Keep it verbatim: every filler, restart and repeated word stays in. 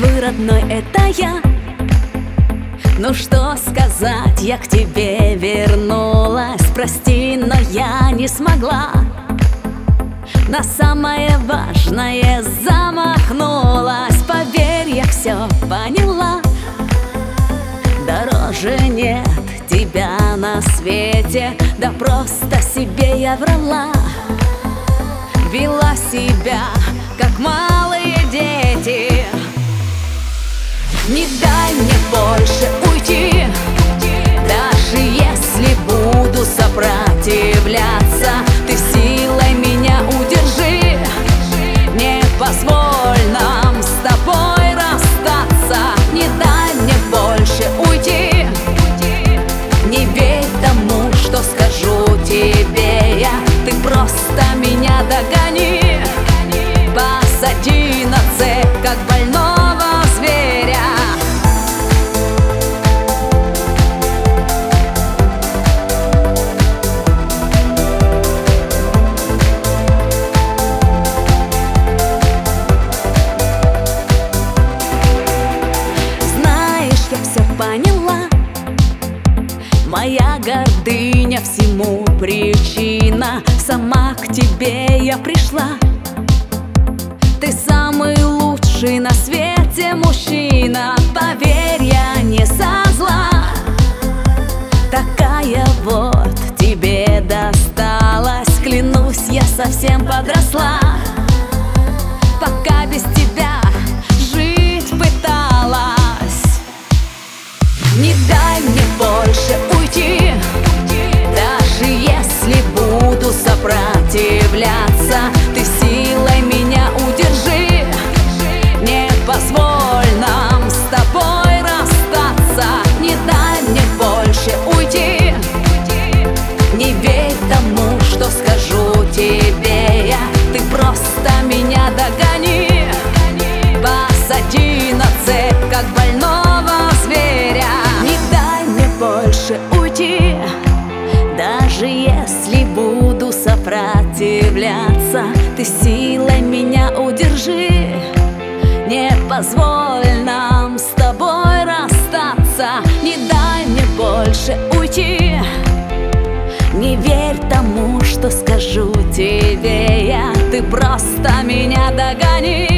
твой родной, это я. Ну что сказать, я к тебе вернулась. Прости, но я не смогла. На самое важное замахнулась. Поверь, я все поняла. Дороже нет тебя на свете. Да просто себе я врала. Вела себя, как малые дети. Не дай мне больше уйти. Даже если буду сопротивляться, ты силой меня удержи. Не позволь нам с тобой расстаться. Не дай мне больше уйти. Не верь тому, что скажу тебе я. Ты просто меня догони. Посади на цепь, как больного зверя. Знаешь, я все поняла. Моя гордыня всему причина. Сама к тебе я пришла. Ты самый лучший на свете мужчина. Поверь, я не со зла. Такая вот тебе досталась. Клянусь, я совсем подросла. Пока без тебя жить пыталась. Не дай мне больше уйти. Даже если буду сопротивляться, ты силой меня удержи. Не позволь нам с тобой расстаться. Не дай мне больше уйти. Не верь тому, что скажу тебе я. Ты просто меня догони. Посади на цепь, как больного зверя. Не дай мне больше уйти. Даже если буду сопротивляться, ты силой меня удержи. Не позволь нам с тобой расстаться. Не дай мне больше уйти. Не верь тому, что скажу тебе я. Ты просто меня догони.